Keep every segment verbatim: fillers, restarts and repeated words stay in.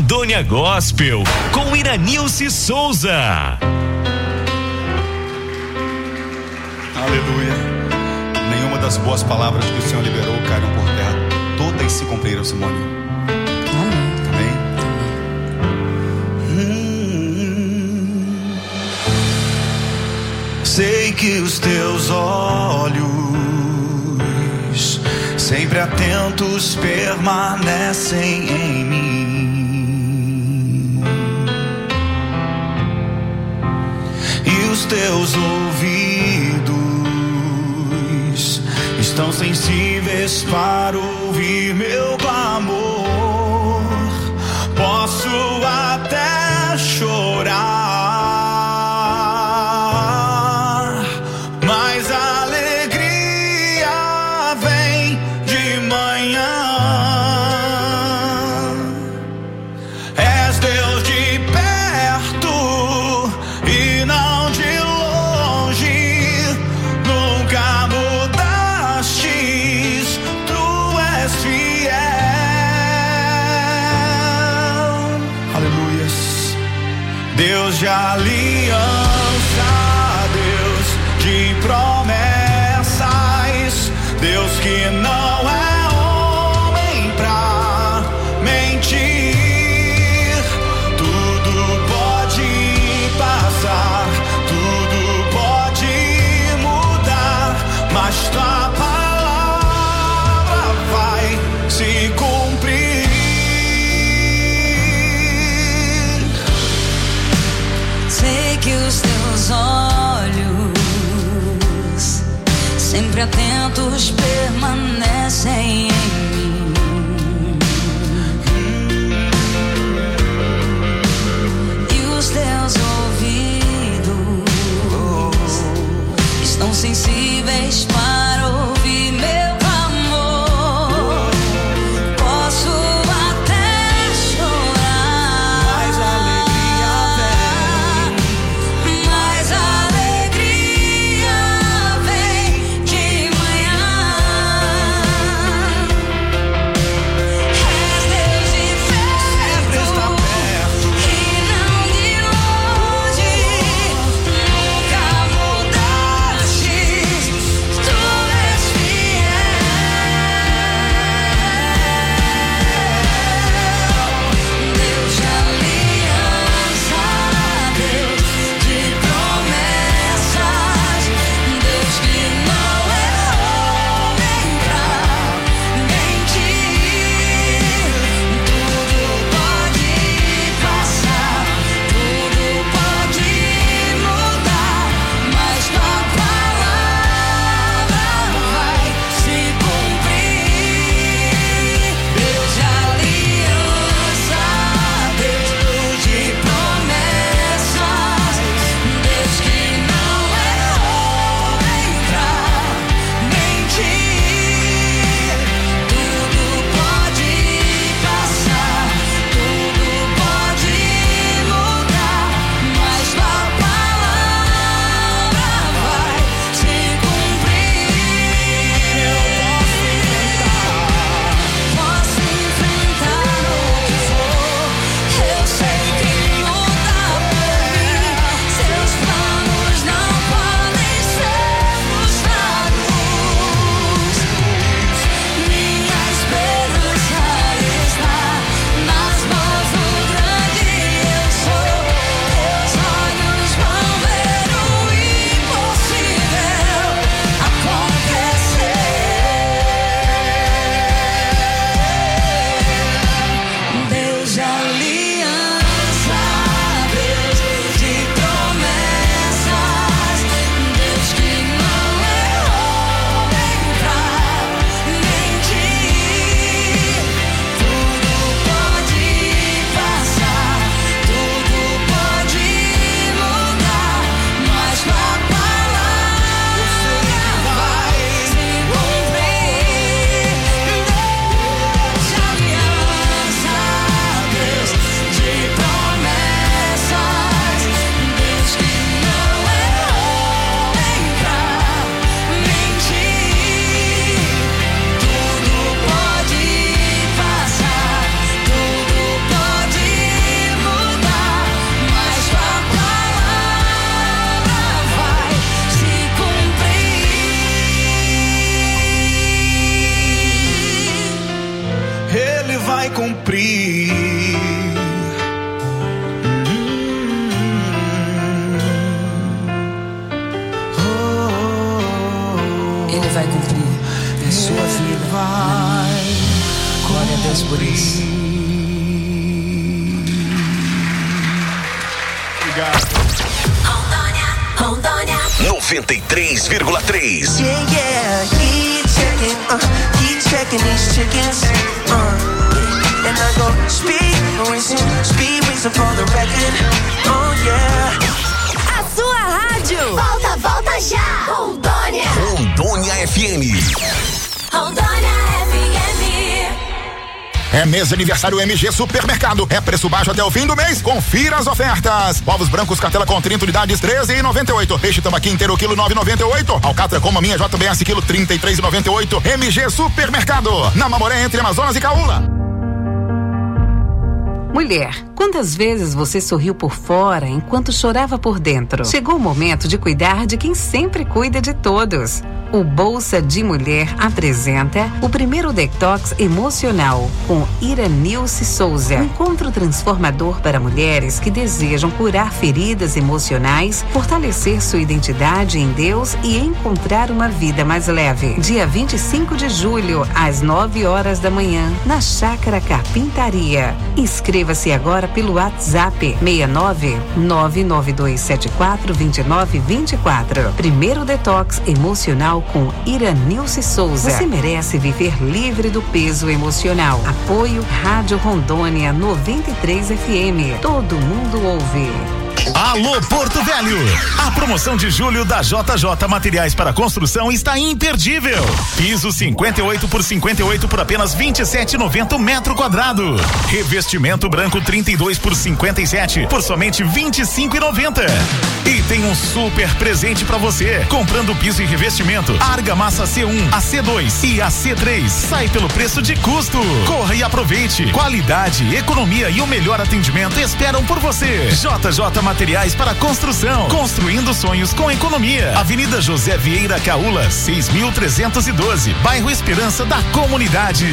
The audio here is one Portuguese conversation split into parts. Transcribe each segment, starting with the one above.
Rondônia Gospel, com Iranilce Souza. Aleluia. Nenhuma das boas palavras que o Senhor liberou caíram por terra. Todas se cumpriram, Simone. Amém. Amém. Hum. Sei que os teus olhos, sempre atentos, permanecem em mim, e os teus ouvidos estão sensíveis para ouvir meu clamor. Posso até chorar, mas a alegria vem de manhã. És Deus de perto e não de longe, nunca mudastes, tu és fiel. Aleluias. Deus de aliança, Deus de promessas, Deus que não é homem pra mentir. Tudo pode passar, tudo pode mudar, mas tua palavra vai se cumprir. Sei que os teus olhos, sempre atentos, permanecem em mim, e os teus ouvidos estão sensíveis para ouvir meu clamor. Posso até chorar, Mas a alegria vem, mas a alegria vem de manhã. vai cumprir. Ele vai cumprir na sua vida. Vai. Glória a Deus por isso. Obrigado. Rondônia, Rondônia noventa e três vírgula três. Yeah, yeah, keep checking, uh, keep checking these chickens, uh, and I go speed, racing, speed, racing for the record, oh yeah. A sua rádio. Volta, volta já. Rondônia. Rondônia F M. Rondônia F M. É mês de aniversário M G Supermercado. É preço baixo até o fim do mês. Confira as ofertas. Ovos brancos, cartela com trinta unidades, treze reais e noventa e oito. Peixe tambaqui inteiro, quilo nove reais e noventa e oito. Alcatra com maminha J B S, quilo trinta e três reais e noventa e oito. M G Supermercado. Na Mamoré, entre Amazonas e Caúla. Mulher, quantas vezes você sorriu por fora enquanto chorava por dentro? Chegou o momento de cuidar de quem sempre cuida de todos. O Bolsa de Mulher apresenta o primeiro detox emocional com Iranilce Souza. Um encontro transformador para mulheres que desejam curar feridas emocionais, fortalecer sua identidade em Deus e encontrar uma vida mais leve. Dia vinte e cinco de julho, às nove horas da manhã, na Chácara Carpintaria. Inscreva-se agora pelo WhatsApp seis nove nove nove dois sete quatro dois nove dois quatro. Primeiro detox emocional com Iranilce Souza. Você merece viver livre do peso emocional. Apoio Rádio Rondônia noventa e três F M. Todo mundo ouve. Alô Porto Velho, a promoção de julho da J J Materiais para Construção está imperdível. Piso cinquenta e oito por cinquenta e oito por apenas vinte e sete reais e noventa centavos metro quadrado. Revestimento branco trinta e dois por cinquenta e sete por somente vinte e cinco reais e noventa centavos. E tem um super presente para você. Comprando piso e revestimento, Argamassa C um, a C dois e a C três sai pelo preço de custo. Corra e aproveite. Qualidade, economia e o melhor atendimento esperam por você. J J Materiais para Construção, construindo sonhos com economia. Avenida José Vieira Caúla, seis mil trezentos e doze, bairro Esperança da Comunidade.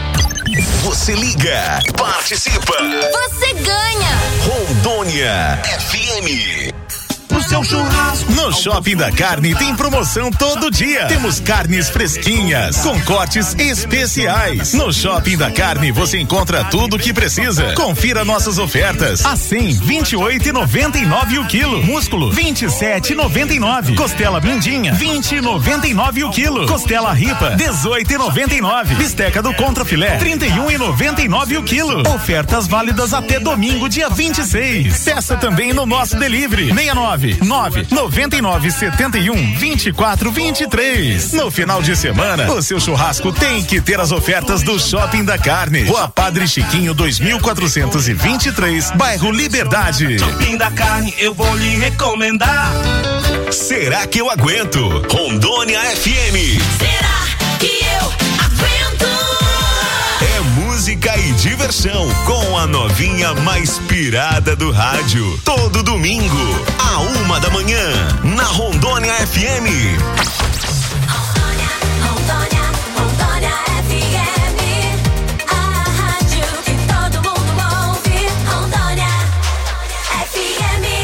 Você liga, participa. Você ganha. Rondônia F M. O seu churrasco. No Shopping da Carne tem promoção todo dia. Temos carnes fresquinhas com cortes especiais. No Shopping da Carne você encontra tudo o que precisa. Confira nossas ofertas. A cem, vinte e oito reais e noventa e nove o quilo. Músculo, vinte e sete reais e noventa e nove. Costela mindinha, vinte reais e noventa e nove o quilo. Costela ripa, dezoito reais e noventa e nove. Bisteca do contrafilé, trinta e um reais e noventa e nove o quilo. Ofertas válidas até domingo, dia vinte e seis. Peça também no nosso delivery seis nove nove noventa e nove setenta e um vinte e quatro vinte e três. No final de semana, o seu churrasco tem que ter as ofertas do Shopping da Carne. Rua Padre Chiquinho dois mil quatrocentos e vinte e três, bairro Liberdade. Shopping da Carne, eu vou lhe recomendar. Será que eu aguento? Rondônia F M. Será que eu aguento? É música e diversão com a novinha mais pirada do rádio. Todo domingo, a uma da manhã, na Rondônia F M. Rondônia, Rondônia, Rondônia F M. A rádio que todo mundo ouve. Rondônia F M.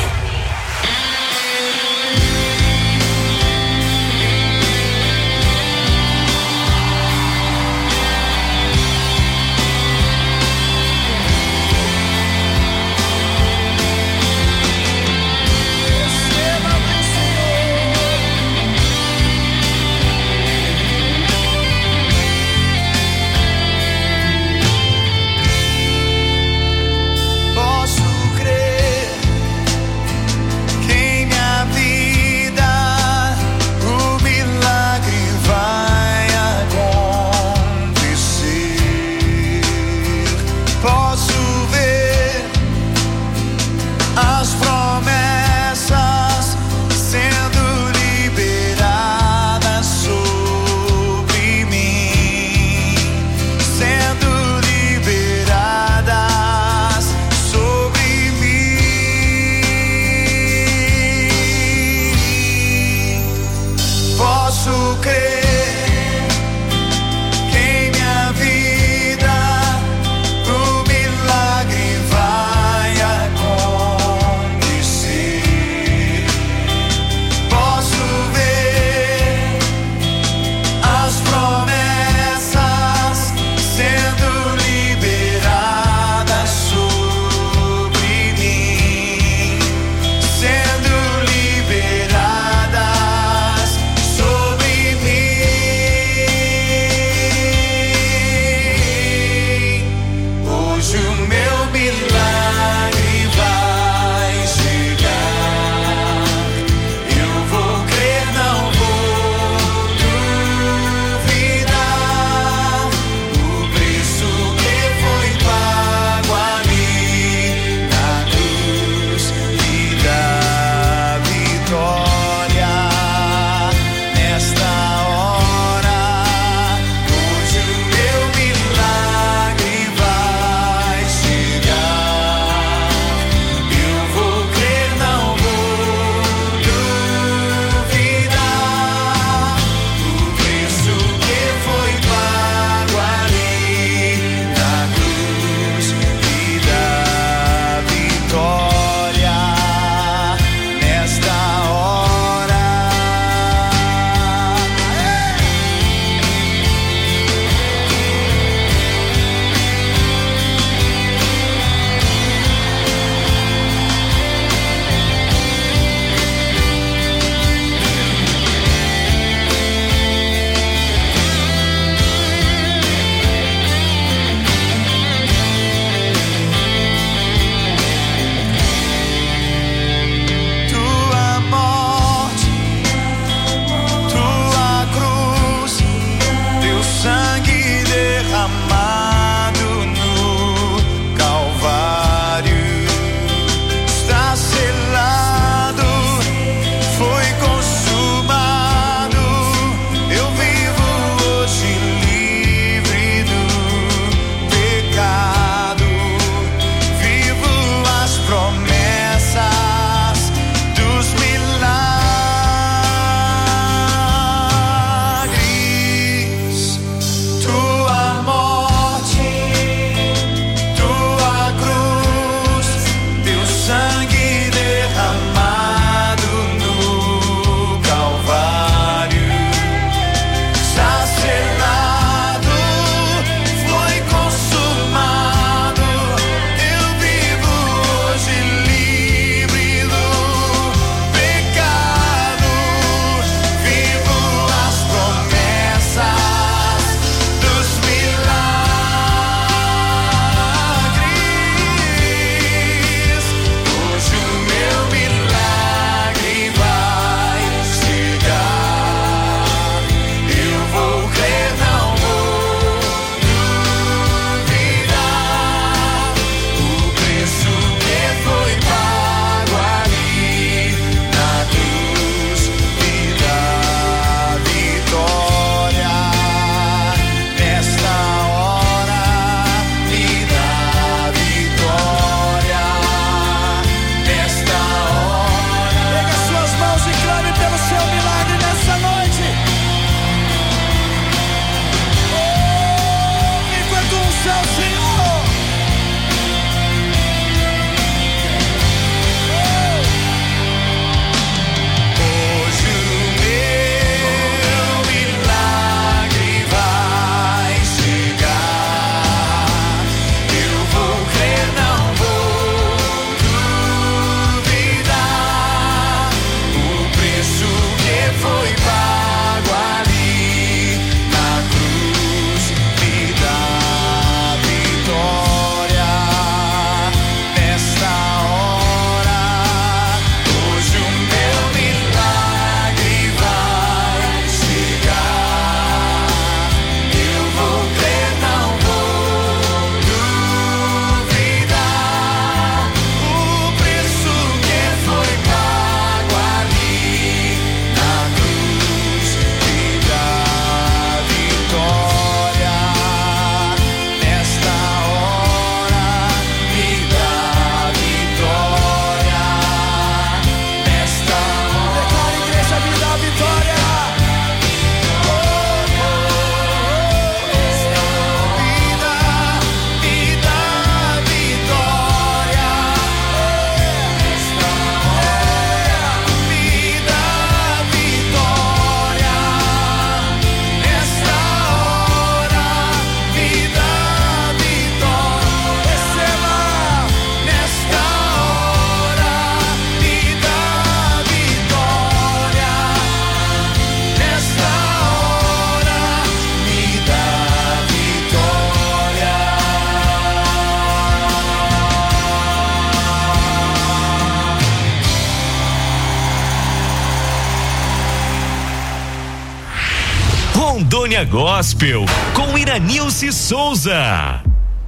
Rondônia Gospel, com Iranilce Souza.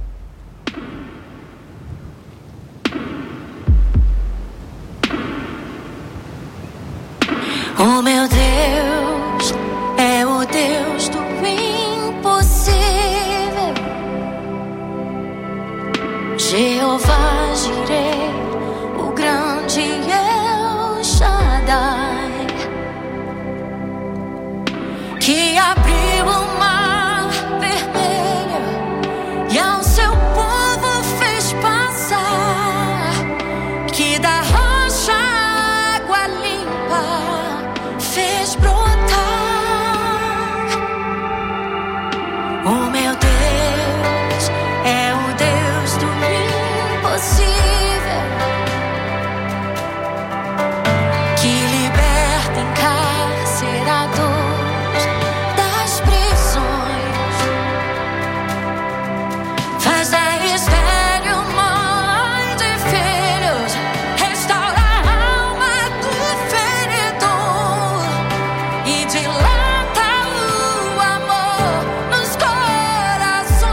Oh meu Deus, é o Deus do impossível. Jeová Jireh, o grande El Shaddai, que abriu o mar vermelho e ao seu povo fez passar, que da rocha água limpa fez brotar. O meu Deus é o Deus do impossível, que liberta encarcerados das prisões, faz dez velhos mãe de filhos, restaura a alma do feridor e dilata o amor nos corações,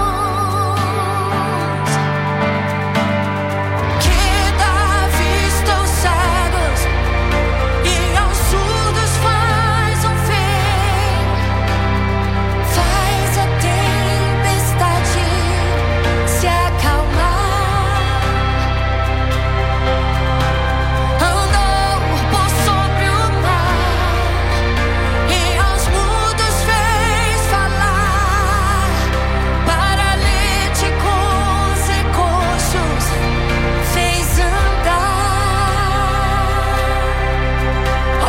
que dá vista aos cegos e aos surdos faz um fim, faz a tempestade se acalmar. Andou por sobre o mar e aos mudos fez falar, paralíticos e coxos fez andar. Oh,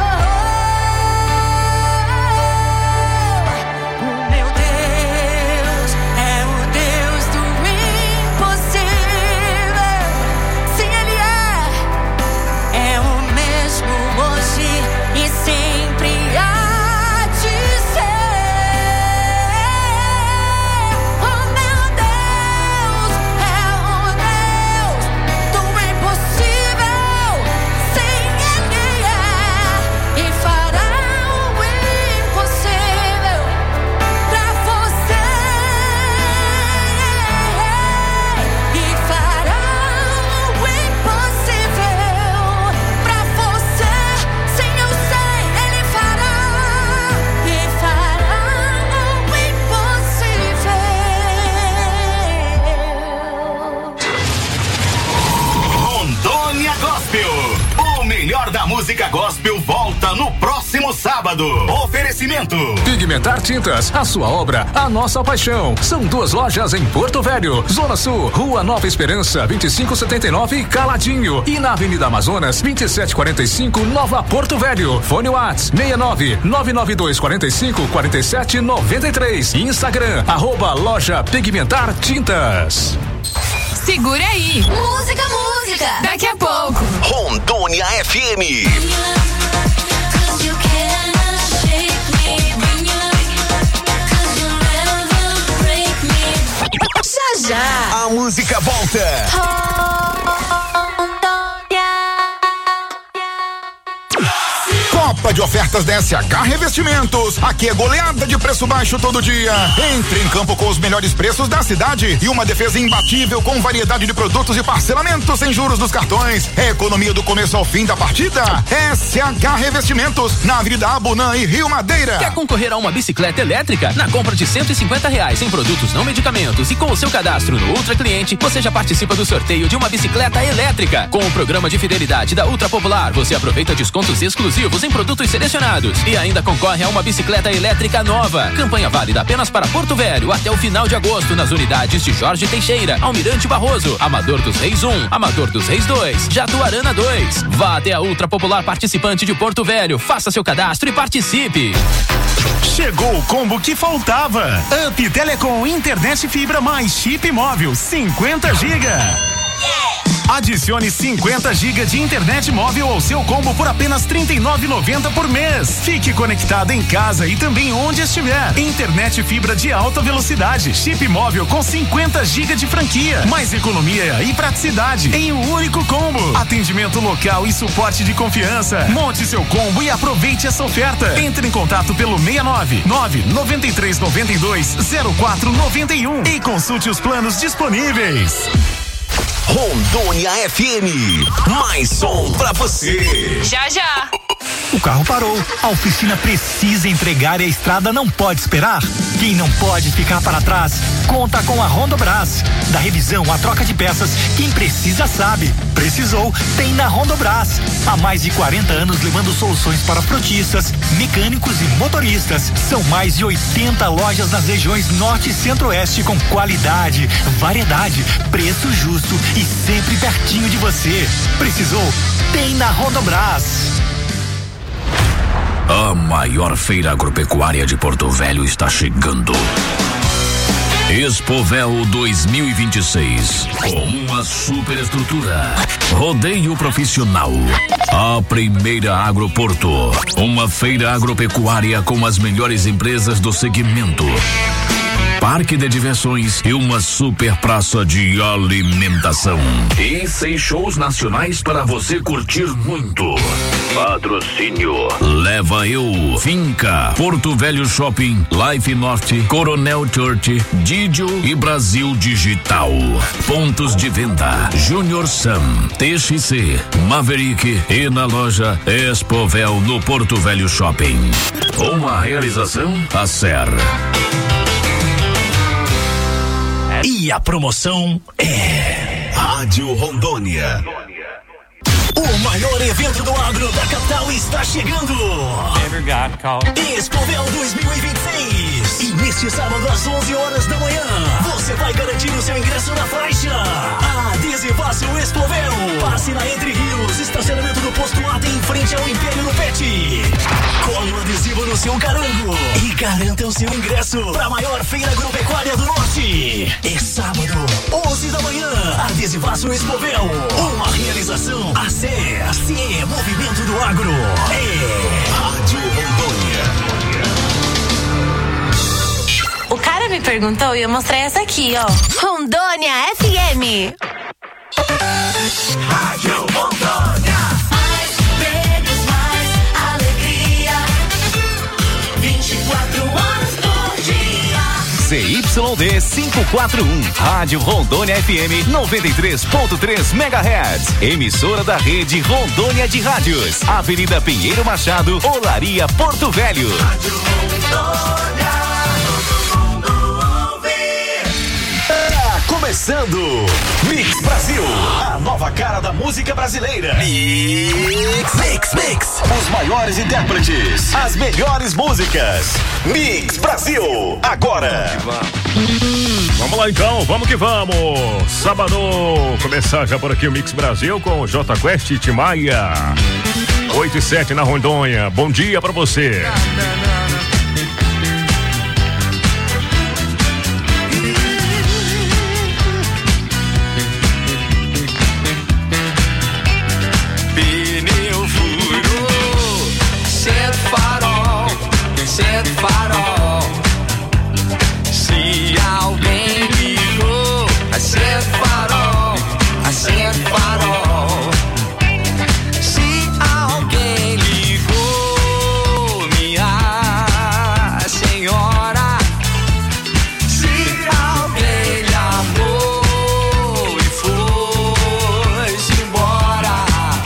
o meu Deus é o Deus do impossível. Sim, Ele é, é o mesmo hoje e sempre há de ser. Oh meu Deus é o Deus do impossível. Sim, Ele é e fará o impossível pra você, e fará o impossível pra você. Sim, eu sei, Ele fará e fará o impossível. Rondônia Gospel. O melhor da música gospel volta no próximo sábado. Oferecimento Pigmentar Tintas, a sua obra, a nossa paixão. São duas lojas em Porto Velho, Zona Sul, Rua Nova Esperança, vinte e cinco setenta e nove, Caladinho, e na Avenida Amazonas, vinte e sete quarenta e cinco, Nova Porto Velho. Fone Whats seis nove nove nove dois quatro cinco quatro sete nove três. Instagram, arroba loja Pigmentar Tintas. Segura aí. Música, música. Daqui a pouco. Rondônia F M. Já já. A música volta. Copa de ofertas da S H Revestimentos. Aqui é goleada de preço baixo todo dia. Entre em campo com os melhores preços da cidade e uma defesa imbatível com variedade de produtos e parcelamentos sem juros dos cartões. É economia do começo ao fim da partida. S H Revestimentos, na Avenida Abunã e Rio Madeira. Quer concorrer a uma bicicleta elétrica? Na compra de cento e cinquenta reais em produtos não medicamentos e com o seu cadastro no Ultra Cliente, você já participa do sorteio de uma bicicleta elétrica. Com o programa de fidelidade da Ultra Popular, você aproveita descontos exclusivos em produtos selecionados e ainda concorre a uma bicicleta elétrica nova. Campanha válida apenas para Porto Velho até o final de agosto nas unidades de Jorge Teixeira, Almirante Barroso, Amador dos Reis um, Amador dos Reis dois, Jatuarana dois. Vá até a Ultra Popular participante de Porto Velho, faça seu cadastro e participe. Chegou o combo que faltava. Up Telecom, internet fibra mais chip móvel, cinquenta gigas. Yeah! Adicione cinquenta gigas de internet móvel ao seu combo por apenas trinta e nove reais e noventa centavos por mês. Fique conectado em casa e também onde estiver. Internet fibra de alta velocidade, chip móvel com cinquenta gigas de franquia, mais economia e praticidade em um único combo. Atendimento local e suporte de confiança. Monte seu combo e aproveite essa oferta. Entre em contato pelo seis nove nove nove três nove dois zero quatro nove um e consulte os planos disponíveis. Rondônia F M, mais som pra você. Já, já. O carro parou, a oficina precisa entregar e a estrada não pode esperar. Quem não pode ficar para trás, conta com a Rondobras. Da revisão à troca de peças, quem precisa sabe. Precisou, tem na Rondobras. Há mais de quarenta anos levando soluções para frotistas, mecânicos e motoristas. São mais de oitenta lojas nas regiões Norte e Centro-Oeste com qualidade, variedade, preço justo e sempre pertinho de você. Precisou, tem na Rondobras. A maior feira agropecuária de Porto Velho está chegando. Expovel dois mil e vinte e seis, com uma super estrutura, rodeio profissional, a primeira Agroporto, uma feira agropecuária com as melhores empresas do segmento, parque de diversões e uma super praça de alimentação. E seis shows nacionais para você curtir muito. Patrocínio Leva Eu, Finca, Porto Velho Shopping, Life Norte, Coronel Church, Didio e Brasil Digital. Pontos de venda: Junior Sam, T X C, Maverick e na loja Expovel no Porto Velho Shopping. Uma realização Acer. E a promoção é Rádio Rondônia. O maior evento do agro da capital está chegando. Expovel dois mil e vinte e seis. E neste sábado às onze horas da manhã, você vai garantir o seu ingresso na faixa. Adesivaço Expovel. Passe na Entre Rios, estacionamento do posto Ata em frente ao Império no Pet. Cole o adesivo no seu carango e garanta o seu ingresso para a maior feira agropecuária do Norte. É sábado, onze da manhã. Adesivaço Expovel. Uma realização A C E C, Movimento do Agro. É Rádio Rondônia. O cara me perguntou e eu mostrei essa aqui, ó. Rondônia F M. Rádio Rondônia. Mais prêmios, mais alegria. vinte e quatro horas por dia. Z Y D quinhentos e quarenta e um, Rádio Rondônia F M noventa e três ponto três megahertz. Emissora da rede Rondônia de Rádios. Avenida Pinheiro Machado, Olaria, Porto Velho. Rádio Rondônia, todo mundo ouve. Tá começando Mix Brasil, a nova cara da música brasileira. Mix, Mix, Mix. Os maiores intérpretes, as melhores músicas. Mix Brasil, agora. Vamos lá então, vamos que vamos. Sábado, começar já por aqui o Mix Brasil com o J Quest e Timaya. oito e sete na Rondônia. Bom dia pra você. Pneu furou, sete farol, sete farol. Se alguém ligou, acende farol, acende farol. Se alguém ligou, minha senhora. Se alguém lhe amou e foi-se embora.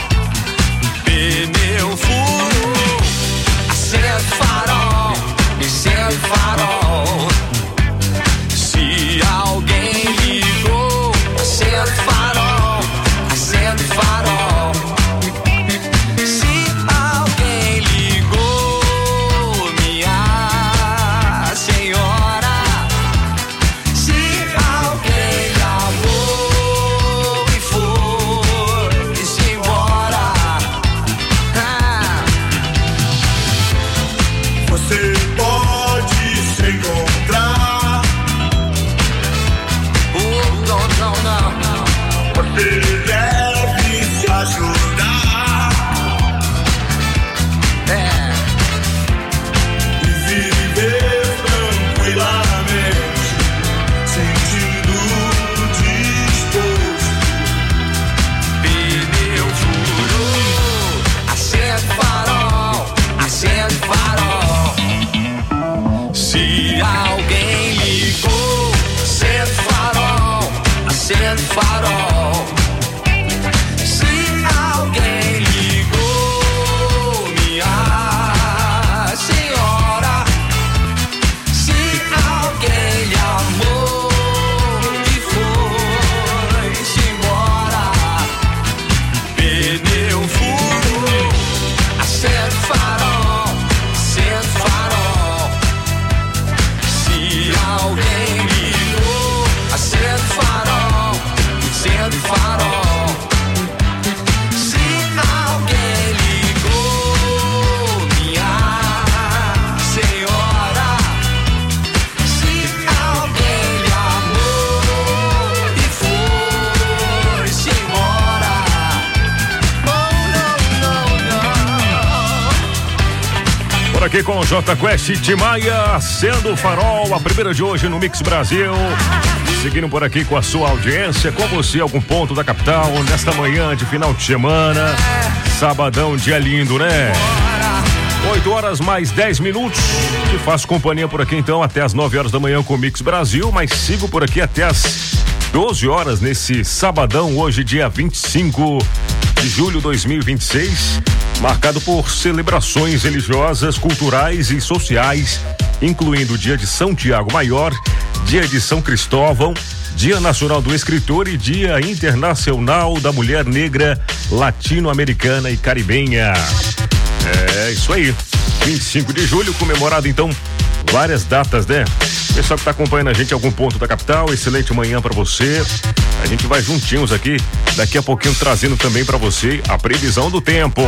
Pneu furou, acende farol, acende farol. Se alguém ligou, acende farol, acende farol. Se alguém ligou, minha senhora. Se alguém lhe amou e foi-se embora. Ah. Você pode se encontrar. Oh, não, não, não. Você deve acendo o farol. Se alguém ligou, minha senhora, se alguém lhe amou e foi-se embora, pneu furou, acende o farol, acende o farol. Se alguém ligou, acende o farol, acende o farol. Aqui com o J Quest e Tim Maia, sendo o farol, a primeira de hoje no Mix Brasil. Seguindo por aqui com a sua audiência, com você, algum ponto da capital, nesta manhã de final de semana. Sabadão, dia lindo, né? oito horas mais dez minutos. Te faço companhia por aqui então até as nove horas da manhã com o Mix Brasil, mas sigo por aqui até as doze horas nesse sabadão, hoje, dia vinte e cinco de julho de dois mil e vinte e seis. Marcado por celebrações religiosas, culturais e sociais, incluindo o dia de São Tiago Maior, dia de São Cristóvão, Dia Nacional do Escritor e Dia Internacional da Mulher Negra, Latino-Americana e Caribenha. É isso aí, vinte e cinco de julho, comemorado então várias datas, né? Pessoal que tá acompanhando a gente em algum ponto da capital, excelente manhã pra você. A gente vai juntinhos aqui, daqui a pouquinho trazendo também pra você a previsão do tempo.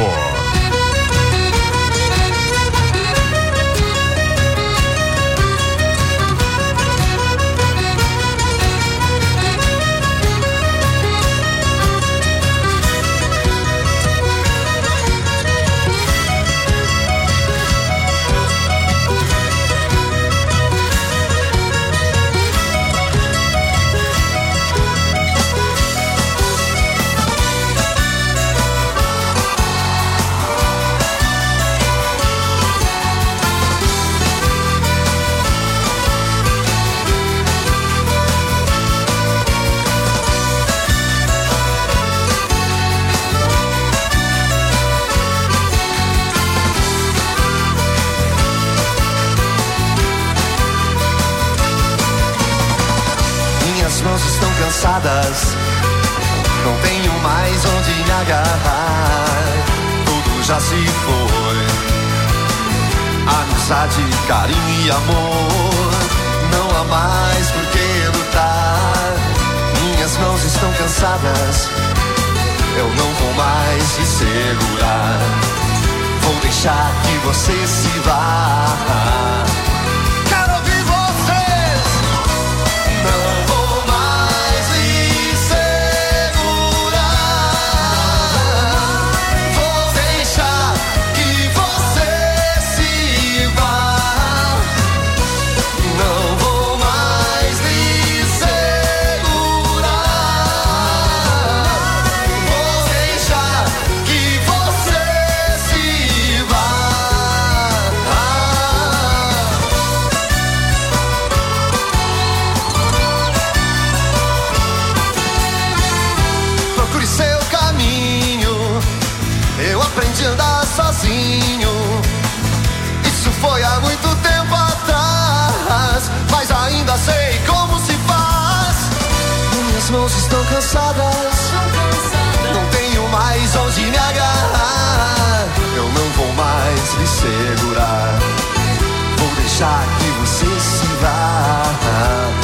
Não tenho mais onde me agarrar, tudo já se foi. Amizade, carinho e amor, não há mais por que lutar. Minhas mãos estão cansadas, eu não vou mais te segurar. Vou deixar que você se vá. Quero ouvir vocês. Não vou sozinho. Isso foi há muito tempo atrás, mas ainda sei como se faz. Minhas mãos estão cansadas, não tenho mais onde me agarrar. Eu não vou mais me segurar, vou deixar que você se vá.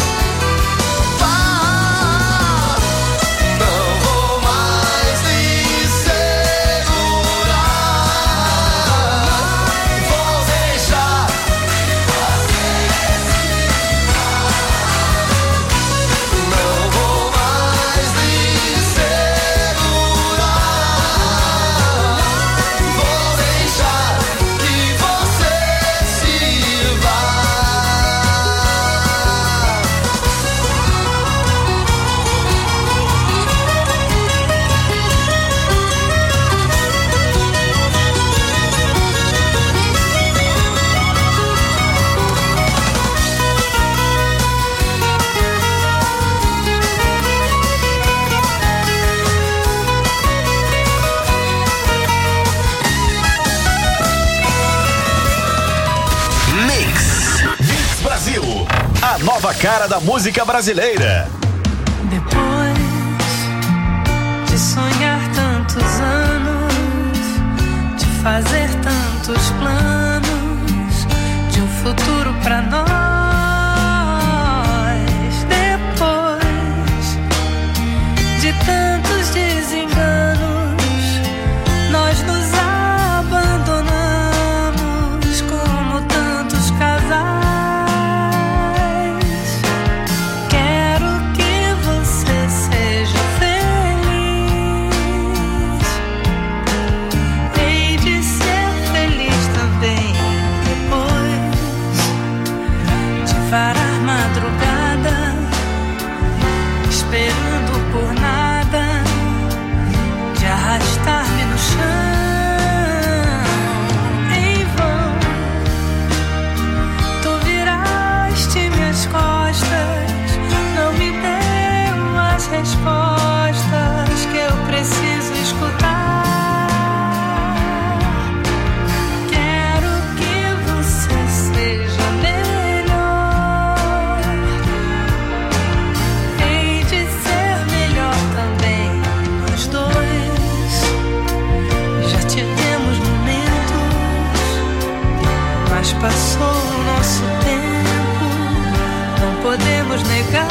cara da música brasileira. Depois de sonhar tantos anos, de fazer tantos planos, de um futuro pra nós, depois de tantos desenganos, nós nos abandonamos como tantos casais. Parar madrugada, esperando por nada, de arrastar-me no chão. Em vão, tu viraste minhas costas, não me deu as respostas que eu preciso escutar. Passou o nosso tempo, não podemos negar.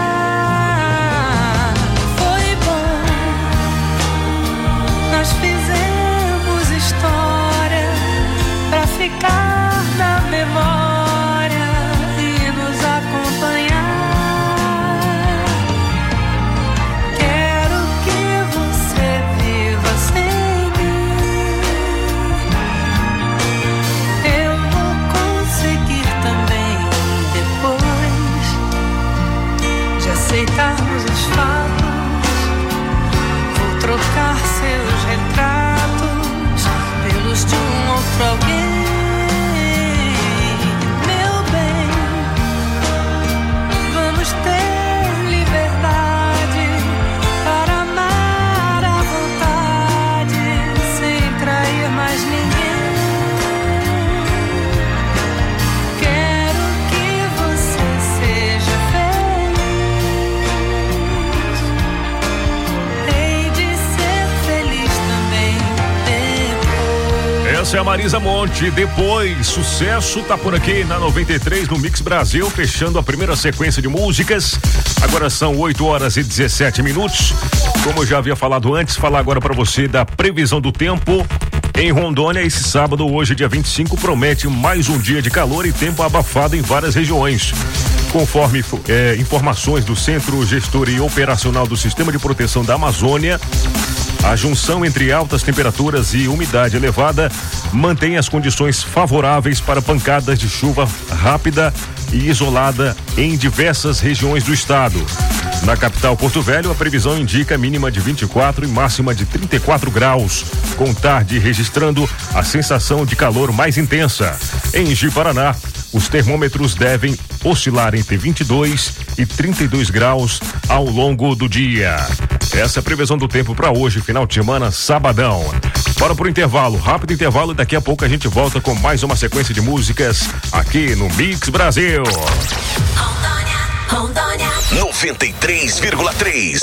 Foi bom, nós fizemos história pra ficar na memória e nos acompanhar. Quero que você viva sem mim. Eu aceitarmos os fatos, vou trocar seus retratos pelos de um outro alguém. Meu bem, vamos ter liberdade para amar à vontade, sem trair mais ninguém. Quero que você seja essa é a Marisa Monte. Depois, sucesso tá por aqui na noventa e três no Mix Brasil, fechando a primeira sequência de músicas. Agora são oito horas e dezessete minutos. Como eu já havia falado antes, falar agora para você da previsão do tempo. Em Rondônia, esse sábado, hoje, dia vinte e cinco, promete mais um dia de calor e tempo abafado em várias regiões. Conforme é, informações do Centro Gestor e Operacional do Sistema de Proteção da Amazônia, a junção entre altas temperaturas e umidade elevada mantém as condições favoráveis para pancadas de chuva rápida e isolada em diversas regiões do estado. Na capital Porto Velho, a previsão indica mínima de vinte e quatro e máxima de trinta e quatro graus, com tarde registrando a sensação de calor mais intensa. Em Ji-Paraná, os termômetros devem oscilar entre vinte e dois e trinta e dois graus ao longo do dia. Essa é a previsão do tempo para hoje, final de semana, sabadão. Bora pro intervalo, rápido intervalo, e daqui a pouco a gente volta com mais uma sequência de músicas aqui no Mix Brasil. Rondônia, Rondônia. noventa e três vírgula três.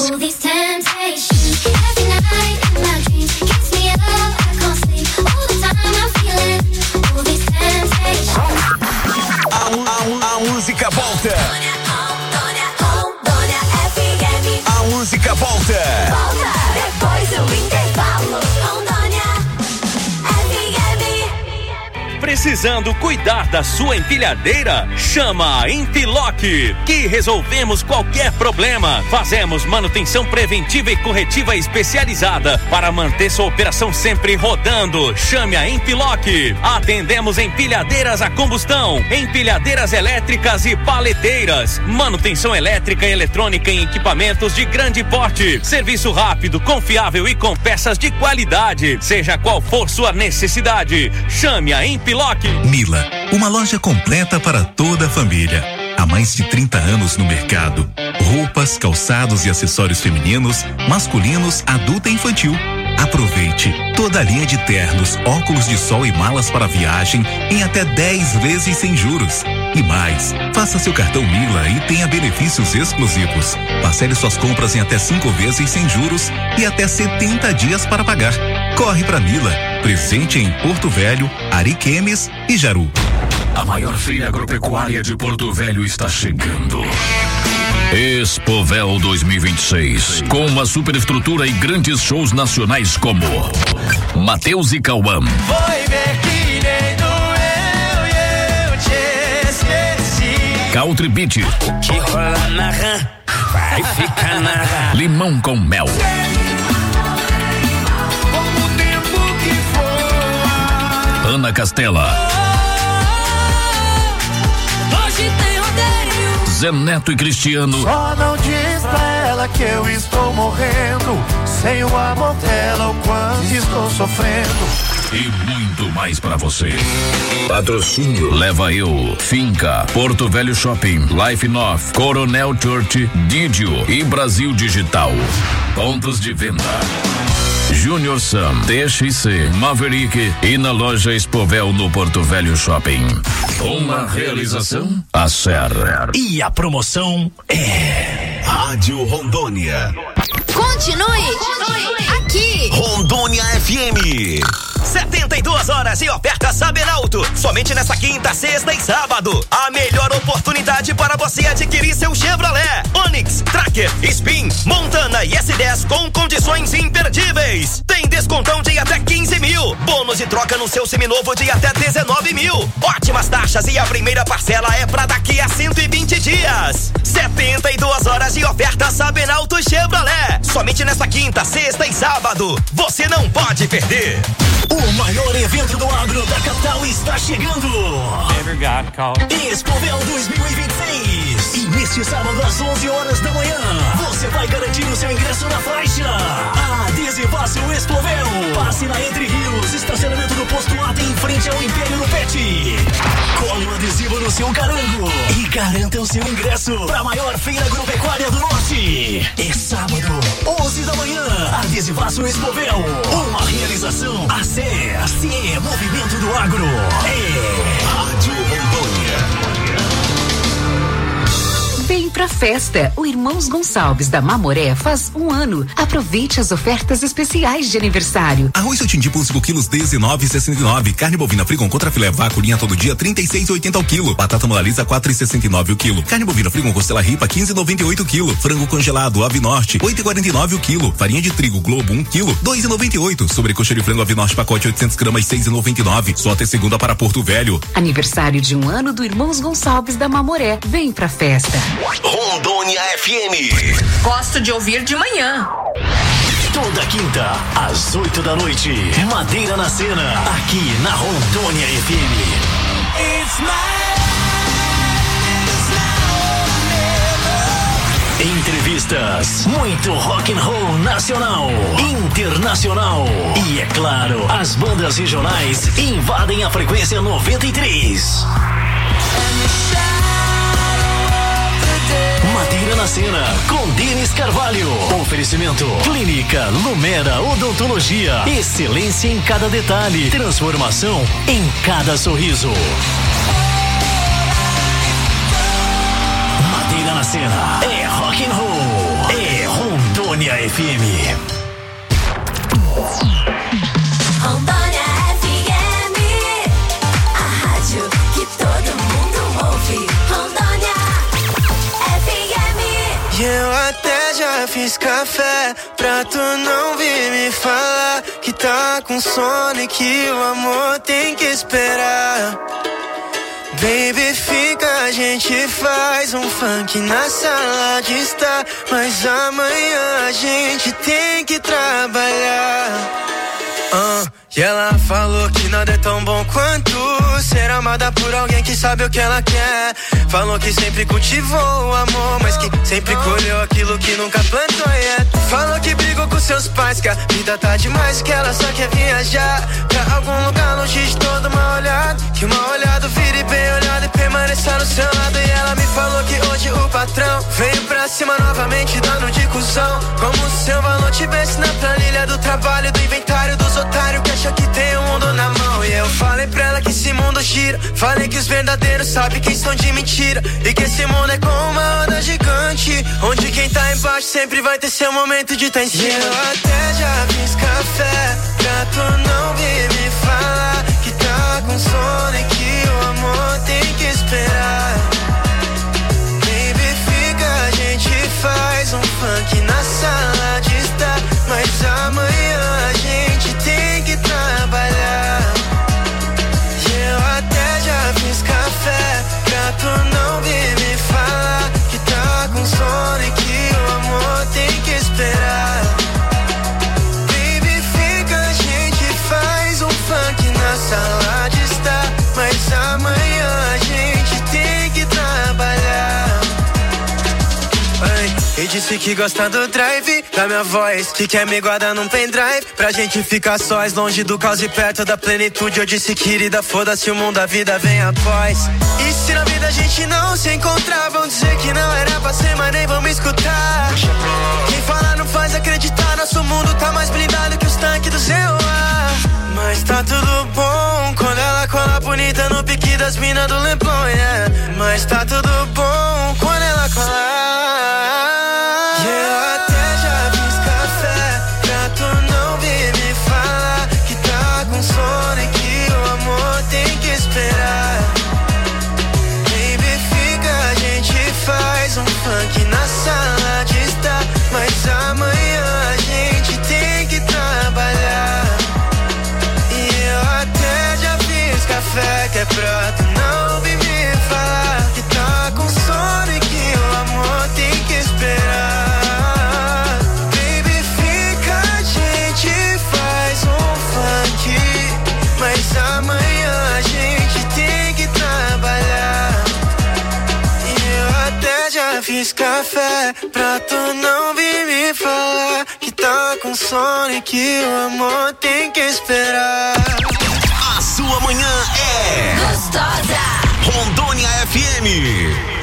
A, a, a música volta. Rondônia, Rondônia, F M. A música volta. Volta depois do intervalo. Rondônia, F M. Precisando cuidar da sua empilhadeira? Chama a Empiloc, que resolvemos qualquer problema. Fazemos manutenção preventiva e corretiva especializada para manter sua operação sempre rodando. Chame a Empiloc. Atendemos empilhadeiras a combustão, empilhadeiras elétricas e paleteiras, manutenção elétrica e eletrônica em equipamentos de grande porte. Serviço rápido, confiável e com peças de qualidade. Seja qual for sua necessidade, chame a Empiloc. Mila, uma loja completa para toda a família. Há mais de trinta anos no mercado. Roupas, calçados e acessórios femininos, masculinos, adulto e infantil. Aproveite toda a linha de ternos, óculos de sol e malas para viagem em até dez vezes sem juros. E mais, faça seu cartão Mila e tenha benefícios exclusivos. Parcele suas compras em até cinco vezes sem juros e até setenta dias para pagar. Corre pra Mila, presente em Porto Velho, Ariquemes e Jaru. A maior feira agropecuária de Porto Velho está chegando. Expovel dois mil e vinte e seis, com uma superestrutura e grandes shows nacionais como Mateus e Cauã, Foi ver que nem doeu e eu te esqueci. Country Beat, O que rola na rã vai ficar na rã. Limão com Mel, Como o tempo que voa. Ana Castela, Hoje tem rodeio. Zé Neto e Cristiano, Só não diz pra ela que eu estou morrendo. Sem o amor dela, o quanto estou sofrendo. e muito mais pra você. Patrocínio Leva Eu, Finca, Porto Velho Shopping, Life North, Coronel Church, Didio e Brasil Digital. Pontos de venda: Junior Sam, T X C, Maverick e na loja Expovel no Porto Velho Shopping. Uma realização Acer. E a promoção é Rádio Rondônia. Continue, aqui. Rondônia F M. setenta e duas horas de oferta Sabenauto. Somente nessa quinta, sexta e sábado. A melhor oportunidade para você adquirir seu Chevrolet, Onix, Tracker, Spin, Montana e S dez com condições imperdíveis. Tem descontão de até quinze mil. Bônus de troca no seu seminovo de até dezenove mil. Ótimas taxas e a primeira parcela é para daqui a cento e vinte dias. setenta e duas horas de oferta Sabenauto Chevrolet. Somente nessa quinta, sexta e sábado. Você não pode perder. o maior evento do agro da capital está chegando. Expovel dois mil e vinte e seis. E neste sábado às onze horas da manhã, você vai garantir o seu ingresso na faixa. Adesivaço Expovel. Passe na Entre Rios, estacionamento do posto A em frente ao Império no Pet. Cole um adesivo no seu carango e garanta o seu ingresso para a maior feira agropecuária do Norte. É sábado, onze da manhã. Adesivaço Expovel. Uma realização A C E C, Movimento do Agro. É Rádio Rondônia. Vem pra festa. O Irmãos Gonçalves da Mamoré faz um ano. Aproveite as ofertas especiais de aniversário. Arroz Sotindim por cinco quilos, dezenove e sessenta e nove. Carne bovina Frigon contra filé vaco, linha todo dia, trinta e seis e oitenta o quilo. Batata Monalisa, quatro e sessenta e nove o quilo. Carne bovina Frigon costela ripa, quinze e noventa e oito o quilo. Frango congelado Ave Norte, oito e quarenta e nove o quilo. Farinha de trigo Globo, um quilo, dois e noventa e oito. Sobrecoxa de frango Ave Norte, pacote oitocentos gramas, seis e noventa e nove. Só até segunda para Porto Velho. Aniversário de um ano do Irmãos Gonçalves da Mamoré. Vem pra festa. Rondônia F M. Gosto de ouvir de manhã. toda quinta, às oito da noite. Madeira na Cena, aqui na Rondônia F M. It's my... Entrevistas, muito rock and roll nacional, internacional e, é claro, as bandas regionais invadem a frequência noventa e três. Madeira na Cena, com Denis Carvalho. Oferecimento Clínica Lumera Odontologia. Excelência em cada detalhe. Transformação em cada sorriso. Madeira na Cena é rock and roll. É Rondônia F M. Rondônia F M, a rádio que todo mundo ouve. Rondônia F M. E eu até já fiz café pra tu não vir me falar que tá com sono e que o amor tem que esperar. Baby, fica, a gente faz um funk na sala de estar, mas amanhã a gente tem que trabalhar. Uh, e ela falou que nada é tão bom quanto ser amada por alguém que sabe o que ela quer. Falou que sempre cultivou o amor, mas que sempre colheu aquilo que nunca plantou. Yeah. Falou que brigou com seus pais, que a vida tá demais, que ela só quer viajar pra algum lugar longe de todo mal olhado. Que uma olhada vire bem olhada e permaneça no seu lado. E ela me falou que hoje o patrão veio pra cima novamente dando de cuzão, como se seu valor tivesse na planilha do trabalho, do inventário dos otários que acha que tem o mundo na mão. E eu falei pra ela que esse mundo gira. Falei que os verdadeiros sabem quem são de mentira. E que esse mundo é como uma roda gigante, onde quem tá embaixo sempre vai ter seu momento de tá em cima. Eu até já fiz café pra tu não vir me falar que tá com sono e que o amor tem que esperar. Baby, fica, a gente faz um funk na sala de estar, mas amanhã a gente tem que trabalhar. E eu até já fiz café pra tu não vir me falar que tá com sono e que o amor tem que esperar. Baby, fica, a gente faz um funk na sala de estar, mas amanhã a gente tem que trabalhar. E disse que gosta do drive da minha voz, que quer me guardar num pendrive pra gente ficar sós, longe do caos e perto da plenitude. Eu disse, querida, foda-se o mundo, a vida vem após. E se na vida a gente não se encontrar, vão dizer que não era pra ser, mas nem vamos escutar. Quem fala não faz acreditar, nosso mundo tá mais blindado que os tanques do seu ar. Mas tá tudo bom quando ela cola bonita no pique das minas do Leblon, yeah. Mas tá tudo bom quando ela cola. E eu até já fiz café pra tu não vir me falar que tá com sono e que o amor tem que esperar. Baby, fica, a gente faz um funk na sala de estar, mas amanhã a gente tem que trabalhar. E eu até já fiz café que é pra tu não vir me falar que tá com sono e que o amor tem que esperar. Mas amanhã a gente tem que trabalhar. E eu até já fiz café pra tu não vir me falar que tá com sono e que o amor tem que esperar. A sua manhã é gostosa. Rondônia F M.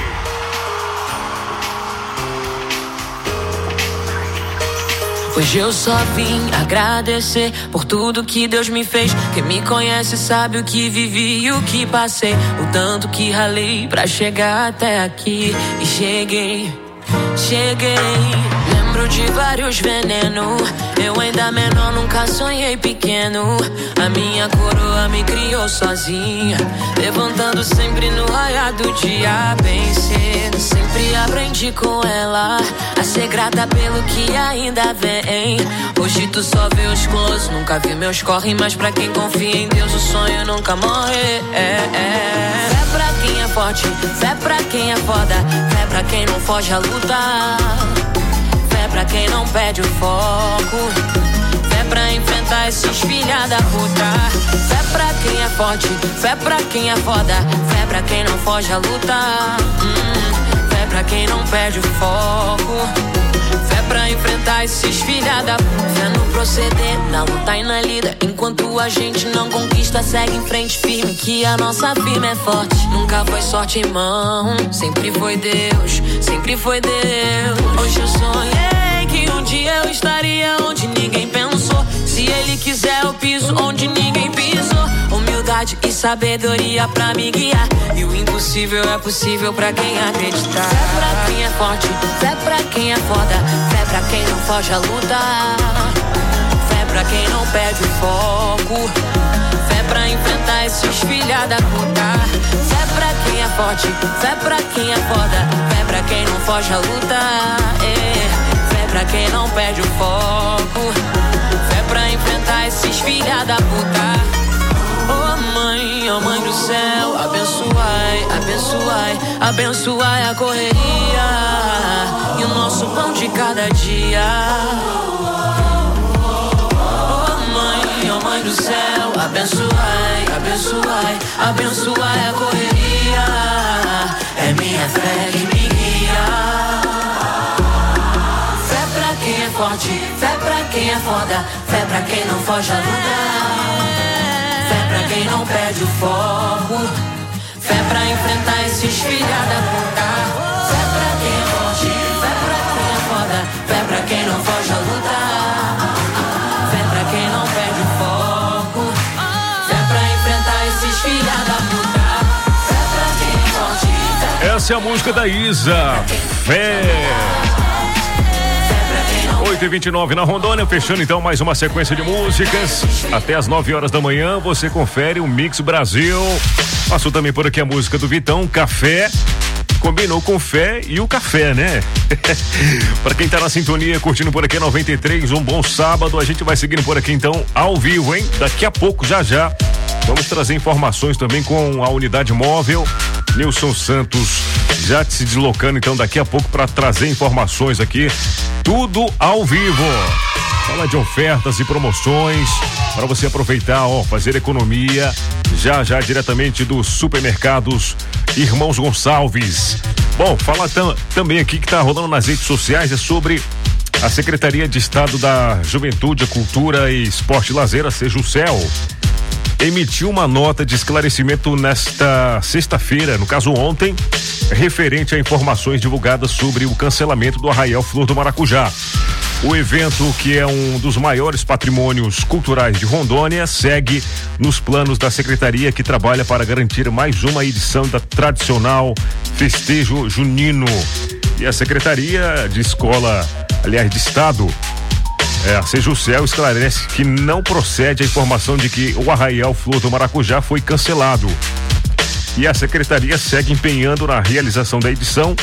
Hoje eu só vim agradecer por tudo que Deus me fez. Quem me conhece sabe o que vivi e o que passei, o tanto que ralei pra chegar até aqui. E cheguei, cheguei. Lembro de vários venenos, eu ainda menor nunca sonhei pequeno. A minha coroa me criou sozinha, levantando sempre no raiar do dia bem cedo. Sempre aprendi com ela a ser grata pelo que ainda vem. Hoje tu só vê os close, nunca vi meus corre, mas pra quem confia em Deus o sonho nunca morre. É, é. Fé pra quem é forte, fé pra quem é foda, fé pra quem não foge a lutar. Fé pra quem não perde o foco, fé pra enfrentar esses filha da puta. Fé pra quem é forte, fé pra quem é foda, fé pra quem não foge a lutar. hum, Fé pra quem não perde o foco, fé pra enfrentar esses filha da puta. Fé no proceder, na luta e na lida. Enquanto a gente não conquista, segue em frente firme, que a nossa firma é forte. Nunca foi sorte, irmão, sempre foi Deus, sempre foi Deus. Hoje eu sonhei que um dia eu estaria onde ninguém pensou. Se ele quiser eu piso onde ninguém pisou. Humildade e sabedoria pra me guiar, e o impossível é possível pra quem acreditar. Fé pra quem é forte, fé pra quem é foda, fé pra quem não foge a lutar. Fé pra quem não perde o foco, fé pra enfrentar esses filha da puta. Fé pra quem é forte, fé pra quem é foda, fé pra quem não foge a lutar. É. Fé pra quem não perde o foco, fé pra enfrentar esses filha da puta. Oh mãe, oh mãe do céu, abençoai, abençoai, abençoai a correria e o nosso pão de cada dia. Oh mãe, oh mãe do céu, abençoai, abençoai, abençoai a correria. É minha fé que me guia. Fé pra quem é forte, fé pra quem é foda, fé pra quem não foge a lutar. Fé pra quem não perde o foco, fé pra enfrentar esses filha da puta. Fé pra quem é forte, fé pra quem é foda, fé pra quem não foge a lutar. Fé pra quem não perde o foco, fé pra enfrentar esses filha da puta. Essa é a música da Isa. Fé. oito e vinte e nove na Rondônia, fechando então mais uma sequência de músicas. Até as nove horas da manhã você confere o Mix Brasil. Passou também por aqui a música do Vitão, Café. Combinou com fé e o café, né? Para quem tá na sintonia, curtindo por aqui noventa e três, um bom sábado. A gente vai seguindo por aqui então ao vivo, hein? Daqui a pouco, já já, vamos trazer informações também com a unidade móvel. Nilson Santos já se deslocando então daqui a pouco para trazer informações aqui, tudo ao vivo. Fala de ofertas e promoções para você aproveitar, ó, fazer economia já já diretamente dos supermercados Irmãos Gonçalves. Bom, fala tam, também aqui que tá rolando nas redes sociais é sobre a Secretaria de Estado da Juventude, Cultura e Esporte e Lazer, a Sejusel, emitiu uma nota de esclarecimento nesta sexta-feira, no caso ontem, referente a informações divulgadas sobre o cancelamento do Arraial Flor do Maracujá. O evento, que é um dos maiores patrimônios culturais de Rondônia, segue nos planos da secretaria, que trabalha para garantir mais uma edição da tradicional festejo junino. E a Secretaria de Escola, aliás, de Estado, É, a Sejusel esclarece que não procede a informação de que o Arraial Flor do Maracujá foi cancelado. E a secretaria segue empenhando na realização da edição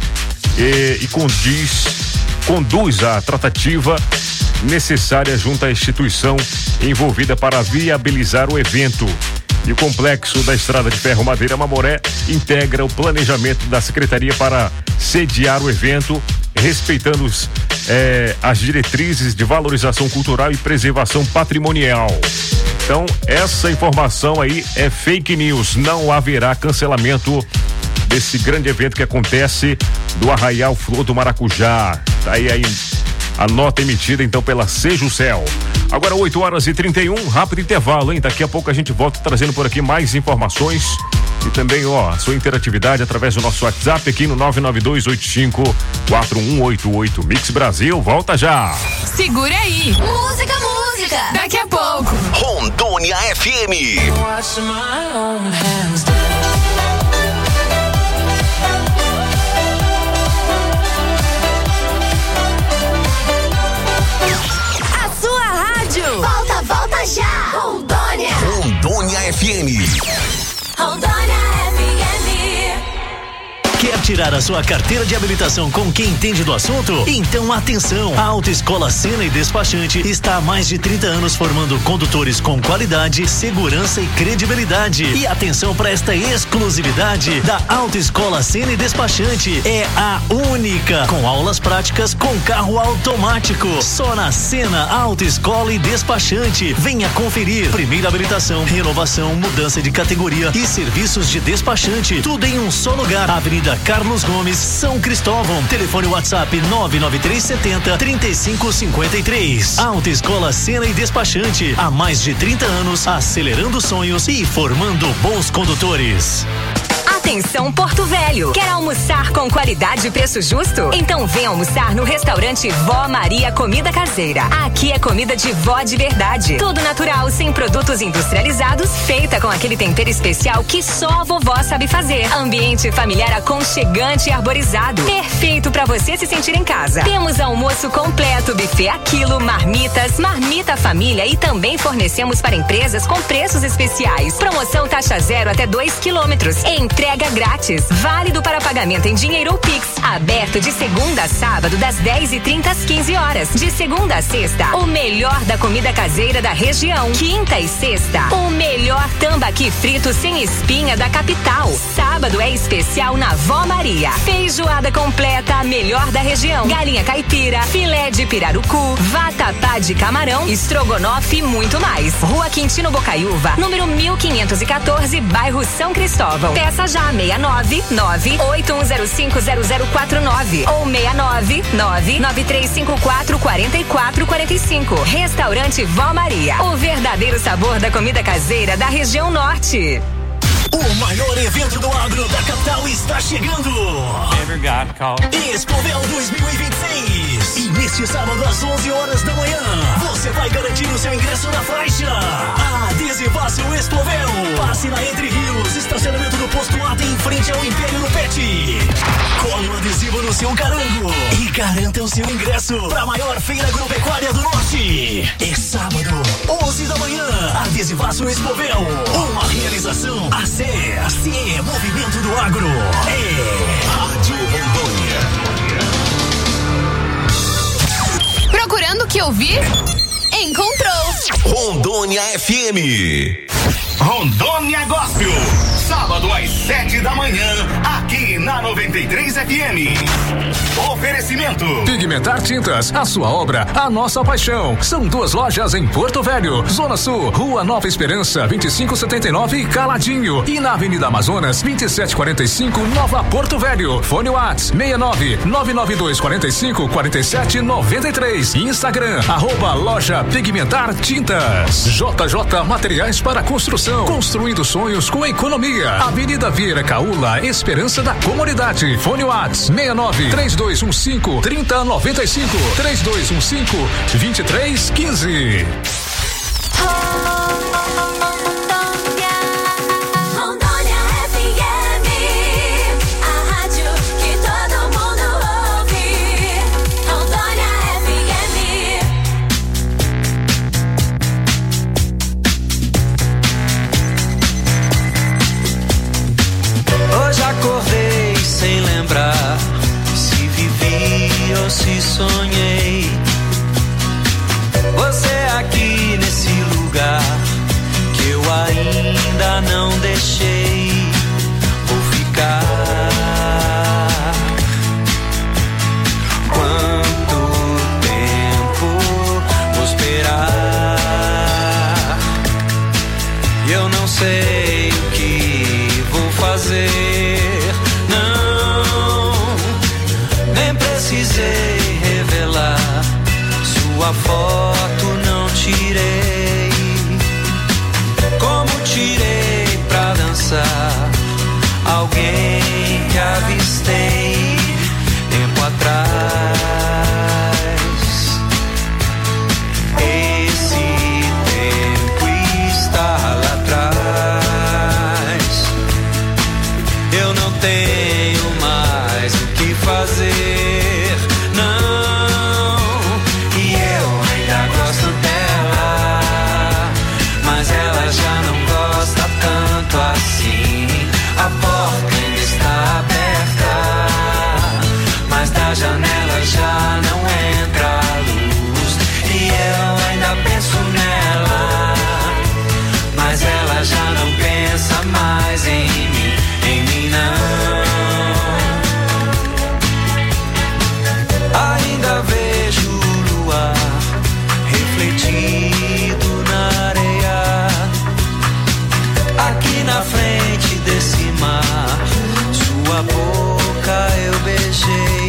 e, e condiz, conduz a tratativa necessária junto à instituição envolvida para viabilizar o evento. E o complexo da Estrada de Ferro Madeira Mamoré integra o planejamento da secretaria para sediar o evento, respeitando os, eh, as diretrizes de valorização cultural e preservação patrimonial. Então, essa informação aí é fake news. Não haverá cancelamento desse grande evento que acontece do Arraial Flor do Maracujá. Tá aí, aí a nota emitida então pela Sejusel. Agora oito horas e trinta e um, rápido intervalo, hein? Daqui a pouco a gente volta trazendo por aqui mais informações e também, ó, a sua interatividade através do nosso WhatsApp aqui no nove nove dois oito cinco quatro um oito oito. Mix Brasil, volta já. Segura aí. Música, música. Daqui a pouco. Rondônia F M. Volta, volta já! Rondônia! Rondônia F M. Rondônia F M. Quer tirar a sua carteira de habilitação com quem entende do assunto? Então atenção! A Autoescola Sena e Despachante está há mais de trinta anos formando condutores com qualidade, segurança e credibilidade. E atenção para esta exclusividade da Autoescola Sena e Despachante. É a única com aulas práticas com carro automático. Só na Sena Autoescola e Despachante. Venha conferir. Primeira habilitação, renovação, mudança de categoria e serviços de despachante. Tudo em um só lugar. Avenida Carlos Gomes, São Cristóvão. Telefone WhatsApp nove nove três sete zero, três cinco cinco três. Autoescola Sena e Despachante. Há mais de trinta anos, acelerando sonhos e formando bons condutores. Atenção Porto Velho, quer almoçar com qualidade e preço justo? Então vem almoçar no restaurante Vó Maria Comida Caseira. Aqui é comida de vó de verdade, tudo natural, sem produtos industrializados, feita com aquele tempero especial que só a vovó sabe fazer. Ambiente familiar aconchegante e arborizado, perfeito para você se sentir em casa. Temos almoço completo, buffet a quilo, marmitas, marmita família e também fornecemos para empresas com preços especiais. Promoção taxa zero até dois quilômetros. Entrega grátis, válido para pagamento em dinheiro ou Pix. Aberto de segunda a sábado, das dez e trinta às quinze horas. De segunda a sexta, o melhor da comida caseira da região. Quinta e sexta, o melhor tambaqui frito sem espinha da capital. Sábado é especial na Vó Maria. Feijoada completa, a melhor da região. Galinha caipira, filé de pirarucu, vatapá de camarão, estrogonofe e muito mais. Rua Quintino Bocaiúva, número mil quinhentos e quatorze, bairro São Cristóvão. Peça já seis nove nove oito um zero cinco zero zero quatro nove ou seis nove nove nove três cinco quatro quatro quatro quatro cinco. Restaurante Vó Maria, o verdadeiro sabor da comida caseira da região norte. O maior evento do agro da capital está chegando. Expovel dois mil e vinte e seis. E neste sábado às onze horas da manhã, você vai garantir o seu ingresso na faixa. Adesivaço Expovel. Passe na Entre Rios, estacionamento do posto Ata em frente ao Império no Pet. Cole o adesivo no seu carango e garanta o seu ingresso para a maior feira agropecuária do Norte. É sábado, onze da manhã. Adesivaço Expovel. Uma realização A C E, A C E, Movimento do Agro. É Rádio Rondônia. Procurando o que ouvir? Encontrou! Rondônia F M. Rondônia Gospel. Sábado às sete da manhã, aqui na noventa e três F M. Oferecimento. Pigmentar Tintas, a sua obra, a nossa paixão. São duas lojas em Porto Velho, Zona Sul, Rua Nova Esperança, vinte e cinco setenta e nove, Caladinho. E na Avenida Amazonas, vinte e sete quarenta e cinco, Nova Porto Velho. Fone Whats, seis nove nove nove dois quatro cinco quatro sete nove três. Instagram, arroba loja Pigmentar Tintas. J J Materiais para Construção, construindo sonhos com economia. Avenida Vieira Caula, Esperança da Comunidade. Fone Whats, seis nove três dois um cinco três zero nove cinco, três dois um cinco dois três um cinco. Acordei sem lembrar se vivi ou se sonhei. Você aqui nesse lugar que eu ainda não deixei. Vou ficar. Quanto tempo vou esperar? Eu não sei o que vou fazer. Precisei revelar sua foto, não tirei. Como tirei pra dançar alguém que avistei tempo atrás. Esse tempo está lá atrás. Eu não tenho mais o que fazer. Janela já não entra a luz e eu ainda penso nela, mas ela já não pensa mais em mim, em mim não. Ainda vejo o luar refletido na areia, aqui na frente desse mar, sua boca eu beijei.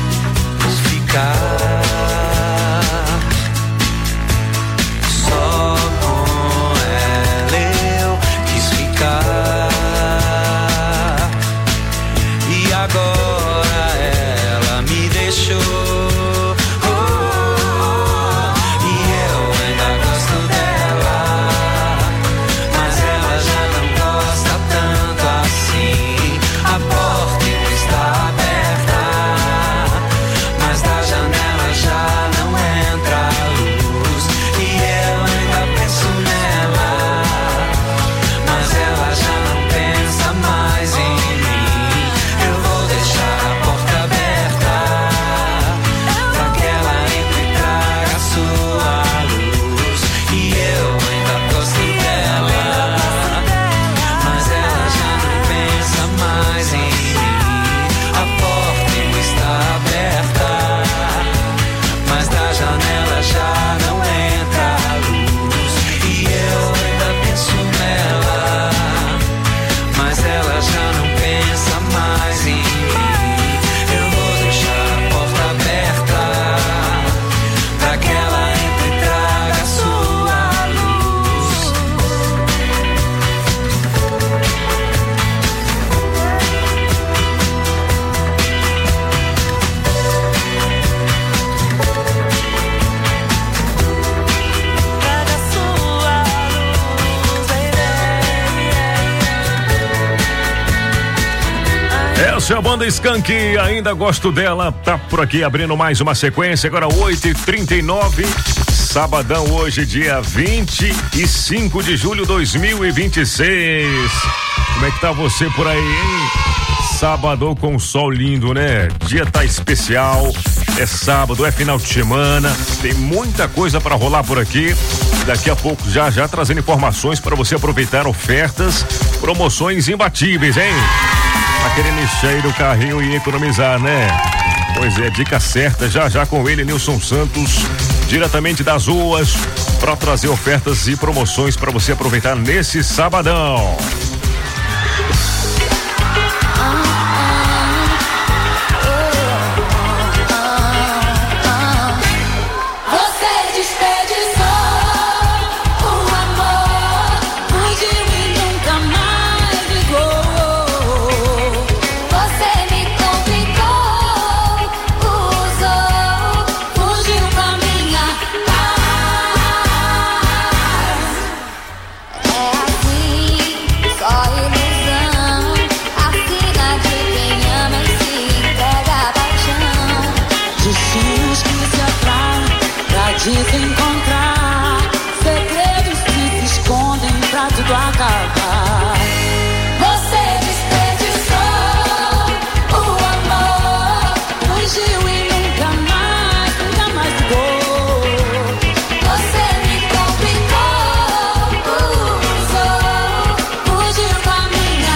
Só com ela eu quis ficar. E agora ela me deixou. Oh, e eu ainda gosto dela, mas ela já não gosta tanto assim. A porta ainda está aberta, mas da janela já não entra a luz e eu ainda penso nela, mas ela já não pensa mais em mim. Eu vou deixar a porta aberta pra que ela entre e traga a sua luz e eu ainda gosto dela, mas ela já não pensa mais em mim. A porta ainda está aberta, mas da janela já não entra a luz e eu ainda penso nela, mas ela já não pensa mais em mim. Eu vou deixar a porta aberta pra que ela entre e traga a sua luz. Essa é a banda Skank, ainda gosto dela, tá por aqui abrindo mais uma sequência, agora oito e trinta e nove, sabadão hoje, dia vinte e cinco de julho de dois mil e vinte e seis. Como é que tá você por aí, hein? Sábado com sol lindo, né? Dia tá especial, é sábado, é final de semana, tem muita coisa para rolar por aqui. Daqui a pouco já já trazendo informações para você aproveitar ofertas, promoções imbatíveis, hein? Tá querendo encher o carrinho e economizar, né? Pois é, dica certa já já com ele, Nilson Santos, diretamente das ruas, para trazer ofertas e promoções para você aproveitar nesse sabadão. Desencontrar segredos que se escondem pra tudo acabar. Você desperdiçou o amor, fugiu e nunca mais, nunca mais ligou. Você me complicou, usou, fugiu com a minha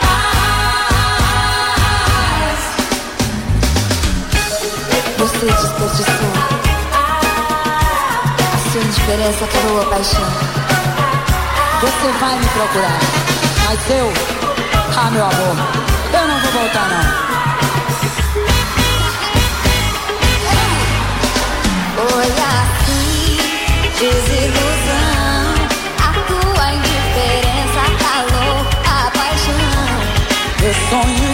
paz. Você desperdiçou indiferença, acabou a paixão. Você vai me procurar, mas eu, ah meu amor, eu não vou voltar não. Foi assim, desilusão, a tua indiferença calou a paixão. Eu sonho